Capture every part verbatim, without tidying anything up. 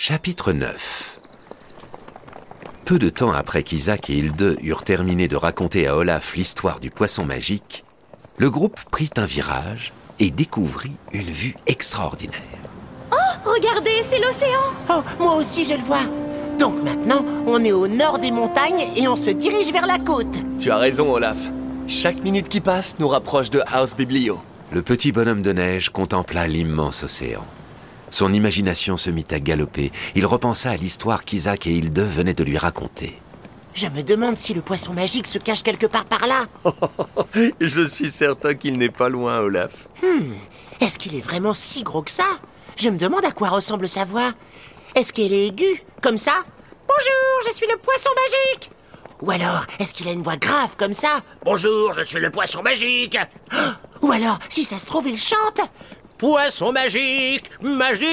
Chapitre neuf. Peu de temps après qu'Isaac et Hilde eurent terminé de raconter à Olaf l'histoire du poisson magique, le groupe prit un virage et découvrit une vue extraordinaire. Oh, regardez, c'est l'océan! Oh, moi aussi je le vois. Donc maintenant, on est au nord des montagnes et on se dirige vers la côte. Tu as raison, Olaf. Chaque minute qui passe nous rapproche de House Biblio. Le petit bonhomme de neige contempla l'immense océan. Son imagination se mit à galoper. Il repensa à l'histoire qu'Isaac et Hilde venaient de lui raconter. Je me demande si le poisson magique se cache quelque part par là. Je suis certain qu'il n'est pas loin, Olaf. Hmm, est-ce qu'il est vraiment si gros que ça? Je me demande à quoi ressemble sa voix. Est-ce qu'elle est aiguë, comme ça? Bonjour, je suis le poisson magique. Ou alors, est-ce qu'il a une voix grave comme ça? Bonjour, je suis le poisson magique. Ou alors, si ça se trouve, il chante. Poisson magique, magique.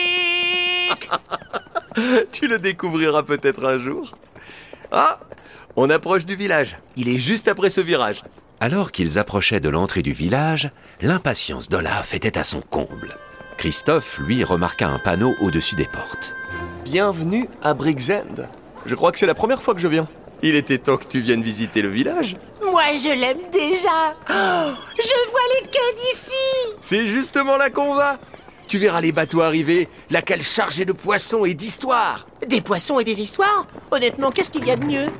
Tu le découvriras peut-être un jour. Ah, on approche du village. Il est juste après ce virage. Alors qu'ils approchaient de l'entrée du village, l'impatience d'Olaf était à son comble. Christophe, lui, remarqua un panneau au-dessus des portes. Bienvenue à Brixend. Je crois que c'est la première fois que je viens. Il était temps que tu viennes visiter le village. Moi, je l'aime déjà. Oh, je vois les quais d'ici. C'est justement là qu'on va. Tu verras les bateaux arriver, la cale chargée de poissons et d'histoires. Des poissons et des histoires? Honnêtement, qu'est-ce qu'il y a de mieux?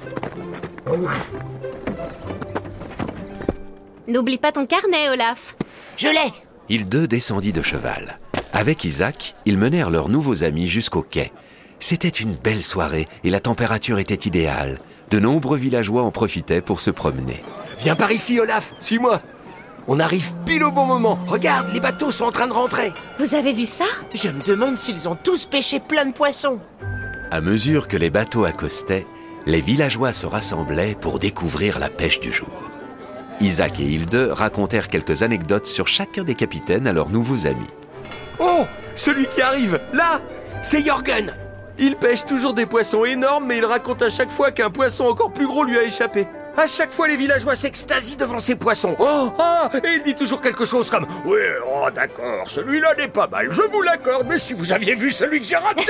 N'oublie pas ton carnet, Olaf. Je l'ai. Hilde descendit de cheval. Avec Isaac, ils menèrent leurs nouveaux amis jusqu'au quai. C'était une belle soirée et la température était idéale. De nombreux villageois en profitaient pour se promener. Viens par ici, Olaf, suis-moi. On arrive pile au bon moment. Regarde, les bateaux sont en train de rentrer. Vous avez vu ça? Je me demande s'ils ont tous pêché plein de poissons. À mesure que les bateaux accostaient, les villageois se rassemblaient pour découvrir la pêche du jour. Isaac et Hilde racontèrent quelques anecdotes sur chacun des capitaines à leurs nouveaux amis. Oh, celui qui arrive, là, c'est Jörgen. Il pêche toujours des poissons énormes, mais il raconte à chaque fois qu'un poisson encore plus gros lui a échappé. À chaque fois, les villageois s'extasient devant ces poissons. Oh, ah, et il dit toujours quelque chose comme « Oui, oh, d'accord, celui-là n'est pas mal, je vous l'accorde, mais si vous aviez vu celui que j'ai raté!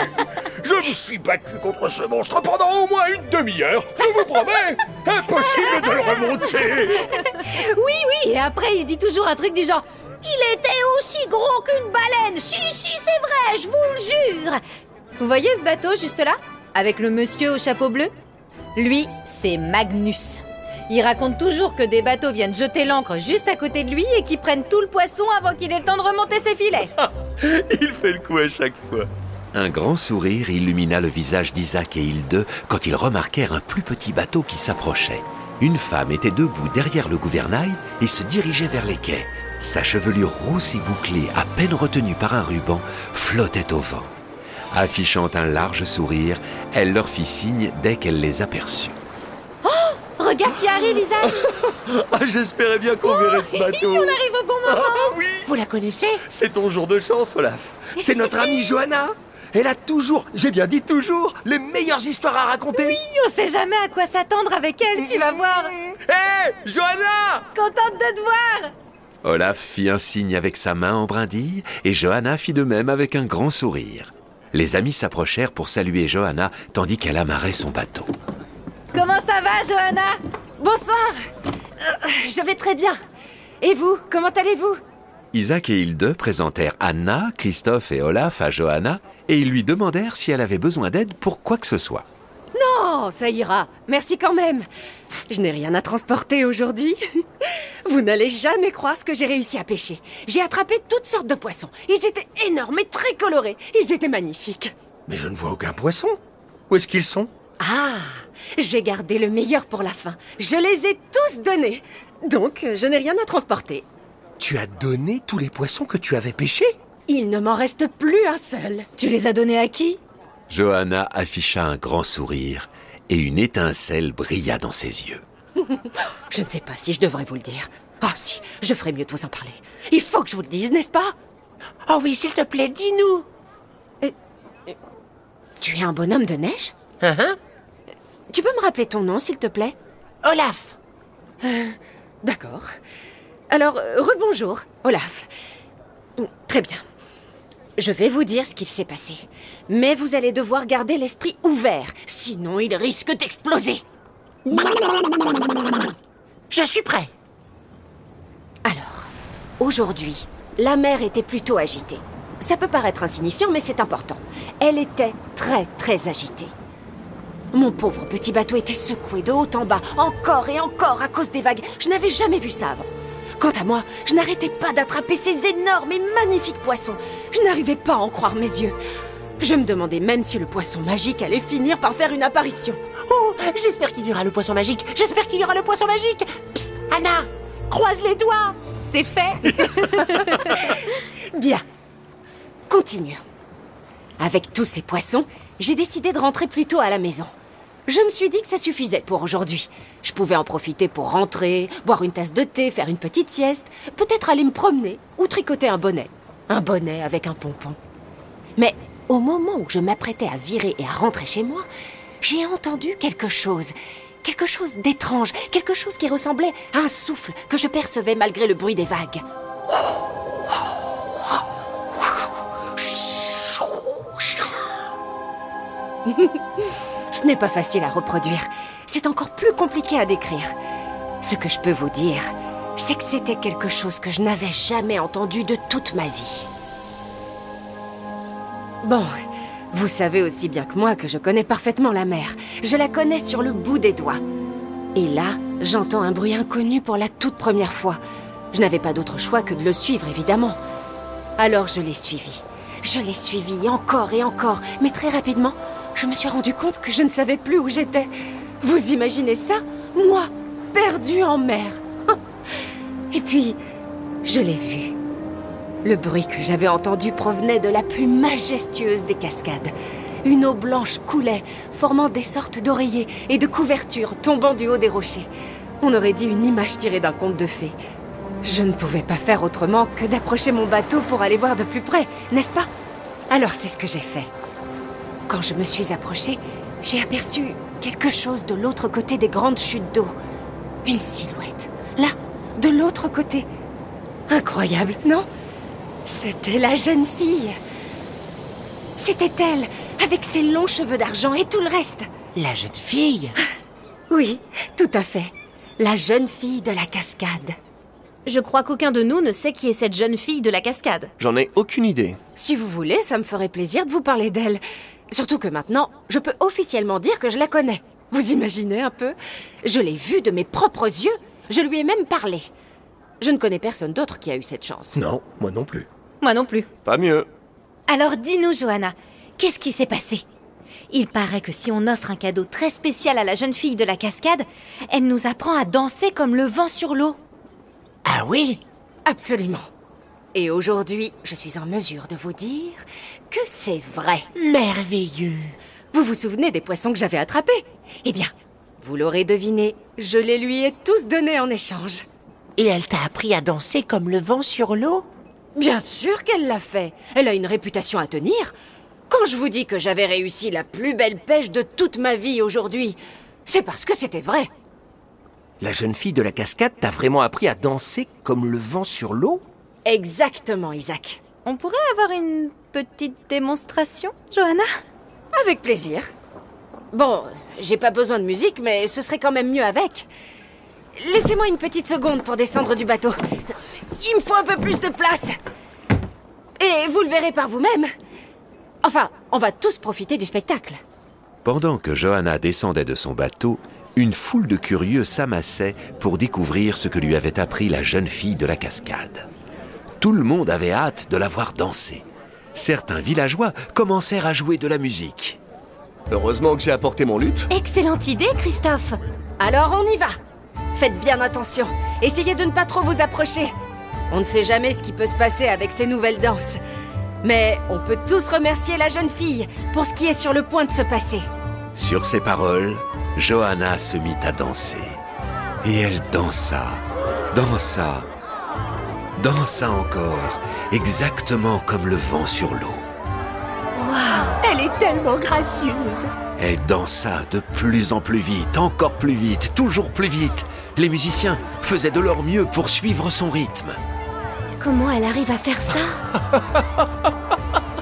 Je me suis battu contre ce monstre pendant au moins une demi-heure, je vous promets! Impossible de le remonter! » Oui, oui, et après il dit toujours un truc du genre « Il était aussi gros qu'une baleine, si, si, c'est vrai, je vous le jure !» Vous voyez ce bateau juste là? Avec le monsieur au chapeau bleu? Lui, c'est Magnus. Il raconte toujours que des bateaux viennent jeter l'ancre juste à côté de lui et qu'ils prennent tout le poisson avant qu'il ait le temps de remonter ses filets. Il fait le coup à chaque fois. Un grand sourire illumina le visage d'Isaac et Hilde quand ils remarquèrent un plus petit bateau qui s'approchait. Une femme était debout derrière le gouvernail et se dirigeait vers les quais. Sa chevelure rousse et bouclée, à peine retenue par un ruban, flottait au vent. Affichant un large sourire, elle leur fit signe dès qu'elle les aperçut. Oh, regarde qui arrive, Isaac. Ah, j'espérais bien qu'on oh, verrait ce bateau. On arrive au bon moment. Ah, oui. Vous la connaissez? C'est ton jour de chance, Olaf. C'est notre amie Johanna. Elle a toujours, j'ai bien dit toujours, les meilleures histoires à raconter. Oui, on sait jamais à quoi s'attendre avec elle, tu vas voir. Hé, hey, Johanna! Contente de te voir. Olaf fit un signe avec sa main en brindille et Johanna fit de même avec un grand sourire. Les amis s'approchèrent pour saluer Johanna tandis qu'elle amarrait son bateau. Comment ça va, Johanna? Bonsoir. Euh, je vais très bien. Et vous, comment allez-vous? Isaac et Hilde présentèrent Anna, Christophe et Olaf à Johanna et ils lui demandèrent si elle avait besoin d'aide pour quoi que ce soit. Non, ça ira. Merci quand même. Je n'ai rien à transporter aujourd'hui. Vous n'allez jamais croire ce que j'ai réussi à pêcher. J'ai attrapé toutes sortes de poissons. Ils étaient énormes et très colorés. Ils étaient magnifiques. Mais je ne vois aucun poisson. Où est-ce qu'ils sont? Ah, j'ai gardé le meilleur pour la fin. Je les ai tous donnés. Donc, je n'ai rien à transporter. Tu as donné tous les poissons que tu avais pêchés? Il ne m'en reste plus un seul. Tu les as donnés à qui? Johanna afficha un grand sourire et une étincelle brilla dans ses yeux. Je ne sais pas si je devrais vous le dire. Ah si, je ferais mieux de vous en parler. Il faut que je vous le dise, n'est-ce pas? Oh oui, s'il te plaît, dis-nous. Euh, euh, tu es un bonhomme de neige? Uh-huh. Tu peux me rappeler ton nom, s'il te plaît? Olaf. Euh, d'accord. Alors, euh, rebonjour, Olaf. Très bien. Je vais vous dire ce qu'il s'est passé. Mais vous allez devoir garder l'esprit ouvert, sinon il risque d'exploser. Je suis prêt. Alors, aujourd'hui, la mer était plutôt agitée. Ça peut paraître insignifiant, mais c'est important. Elle était très, très agitée. Mon pauvre petit bateau était secoué de haut en bas, encore et encore à cause des vagues. Je n'avais jamais vu ça avant. Quant à moi, je n'arrêtais pas d'attraper ces énormes et magnifiques poissons. Je n'arrivais pas à en croire mes yeux. Je me demandais même si le poisson magique allait finir par faire une apparition. Oh, j'espère qu'il y aura le poisson magique. J'espère qu'il y aura le poisson magique. Psst, Anna, croise les doigts. C'est fait. Bien. Continuons. Avec tous ces poissons, j'ai décidé de rentrer plus tôt à la maison. Je me suis dit que ça suffisait pour aujourd'hui. Je pouvais en profiter pour rentrer, boire une tasse de thé, faire une petite sieste, peut-être aller me promener ou tricoter un bonnet. Un bonnet avec un pompon. Mais au moment où je m'apprêtais à virer et à rentrer chez moi, j'ai entendu quelque chose. Quelque chose d'étrange, quelque chose qui ressemblait à un souffle que je percevais malgré le bruit des vagues. Ce n'est pas facile à reproduire. C'est encore plus compliqué à décrire. Ce que je peux vous dire, c'est que c'était quelque chose que je n'avais jamais entendu de toute ma vie. Bon, vous savez aussi bien que moi que je connais parfaitement la mer. Je la connais sur le bout des doigts. Et là, j'entends un bruit inconnu pour la toute première fois. Je n'avais pas d'autre choix que de le suivre, évidemment. Alors je l'ai suivi. Je l'ai suivi encore et encore, mais très rapidement, je me suis rendu compte que je ne savais plus où j'étais. Vous imaginez ça? Moi, perdue en mer. Et puis, je l'ai vu. Le bruit que j'avais entendu provenait de la plus majestueuse des cascades. Une eau blanche coulait, formant des sortes d'oreillers et de couvertures tombant du haut des rochers. On aurait dit une image tirée d'un conte de fées. Je ne pouvais pas faire autrement que d'approcher mon bateau pour aller voir de plus près, n'est-ce pas? Alors c'est ce que j'ai fait. Quand je me suis approchée, j'ai aperçu quelque chose de l'autre côté des grandes chutes d'eau. Une silhouette, là, de l'autre côté. Incroyable, non? C'était la jeune fille. C'était elle, avec ses longs cheveux d'argent et tout le reste. La jeune fille? Oui, tout à fait. La jeune fille de la cascade. Je crois qu'aucun de nous ne sait qui est cette jeune fille de la cascade. J'en ai aucune idée. Si vous voulez, ça me ferait plaisir de vous parler d'elle. Surtout que maintenant, je peux officiellement dire que je la connais. Vous imaginez un peu? Je l'ai vue de mes propres yeux. Je lui ai même parlé. Je ne connais personne d'autre qui a eu cette chance. Non, moi non plus. Moi non plus. Pas mieux. Alors dis-nous, Johanna, qu'est-ce qui s'est passé? Il paraît que si on offre un cadeau très spécial à la jeune fille de la cascade, elle nous apprend à danser comme le vent sur l'eau. Ah oui? Absolument. Et aujourd'hui, je suis en mesure de vous dire que c'est vrai. Merveilleux. Vous vous souvenez des poissons que j'avais attrapés? Eh bien, vous l'aurez deviné, je les lui ai tous donnés en échange. Et elle t'a appris à danser comme le vent sur l'eau? Bien sûr qu'elle l'a fait. Elle a une réputation à tenir. Quand je vous dis que j'avais réussi la plus belle pêche de toute ma vie aujourd'hui, c'est parce que c'était vrai. La jeune fille de la cascade t'a vraiment appris à danser comme le vent sur l'eau? Exactement, Isaac. On pourrait avoir une petite démonstration, Johanna? Avec plaisir. Bon, j'ai pas besoin de musique, mais ce serait quand même mieux avec. Laissez-moi une petite seconde pour descendre du bateau. Il me faut un peu plus de place. Et vous le verrez par vous-même. Enfin, on va tous profiter du spectacle. Pendant que Johanna descendait de son bateau, une foule de curieux s'amassait pour découvrir ce que lui avait appris la jeune fille de la cascade. Tout le monde avait hâte de la voir danser. Certains villageois commencèrent à jouer de la musique. Heureusement que j'ai apporté mon luth. Excellente idée, Christophe. Alors on y va. Faites bien attention. Essayez de ne pas trop vous approcher. On ne sait jamais ce qui peut se passer avec ces nouvelles danses. Mais on peut tous remercier la jeune fille pour ce qui est sur le point de se passer. Sur ces paroles, Johanna se mit à danser. Et elle dansa, dansa, dansa encore, exactement comme le vent sur l'eau. Elle est tellement gracieuse. Elle dansa de plus en plus vite, encore plus vite, toujours plus vite. Les musiciens faisaient de leur mieux pour suivre son rythme. Comment elle arrive à faire ça?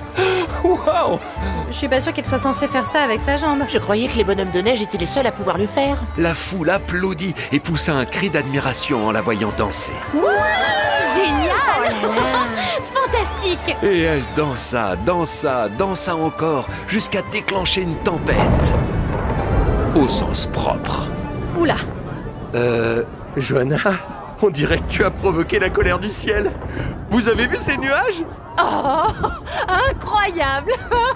Waouh! Je suis pas sûre qu'elle soit censée faire ça avec sa jambe. Je croyais que les bonhommes de neige étaient les seuls à pouvoir le faire. La foule applaudit et poussa un cri d'admiration en la voyant danser. Génial! Fantastique! Et elle dansa, dansa, dansa encore, jusqu'à déclencher une tempête. Au sens propre. Oula! Euh... Johanna, on dirait que tu as provoqué la colère du ciel. Vous avez vu ces nuages? Oh, incroyable!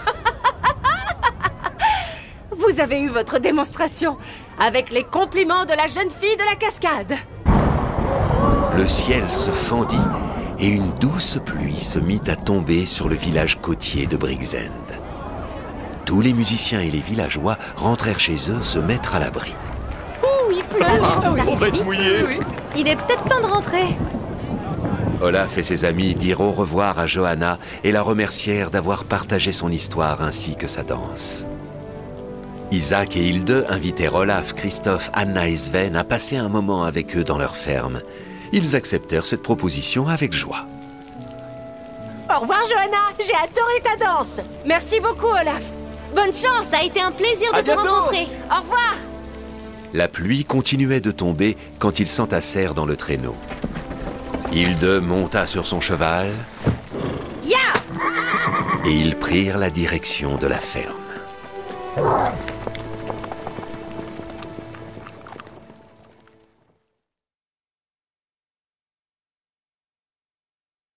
Vous avez eu votre démonstration avec les compliments de la jeune fille de la cascade. Le ciel se fendit et une douce pluie se mit à tomber sur le village côtier de Briggsend. Tous les musiciens et les villageois rentrèrent chez eux se mettre à l'abri. Ouh, il pleut. Ah oui, on va être mouillés. Il est peut-être temps de rentrer. Olaf et ses amis dirent au revoir à Johanna et la remercièrent d'avoir partagé son histoire ainsi que sa danse. Isaac et Hilde invitèrent Olaf, Christophe, Anna et Sven à passer un moment avec eux dans leur ferme. Ils acceptèrent cette proposition avec joie. Au revoir, Johanna. J'ai adoré ta danse. Merci beaucoup, Olaf. Bonne chance. Ça a été un plaisir de À te bientôt. rencontrer. Au revoir. La pluie continuait de tomber quand ils s'entassèrent dans le traîneau. Hilde monta sur son cheval Ya! et ils prirent la direction de la ferme.